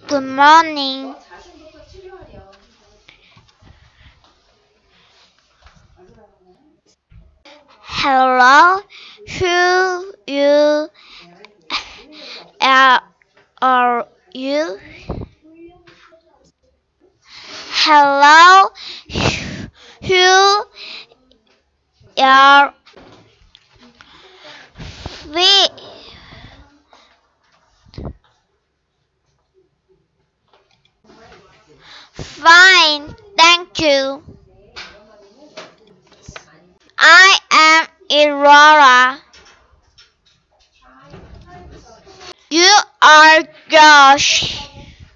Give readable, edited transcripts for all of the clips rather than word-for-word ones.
Good morning. Hello. Who you are? Are you? Hello. Who are we? Fine. Thank you. I am Aurora. You are Josh.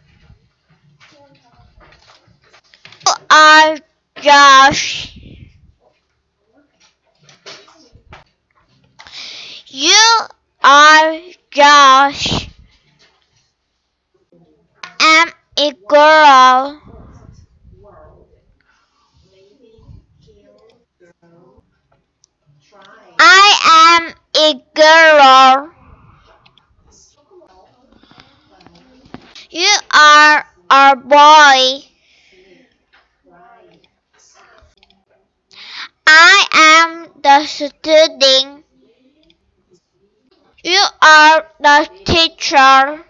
You are Josh. You are Josh. I'm a girl. I am a girl. You are a boy. I am the student. You are the teacher.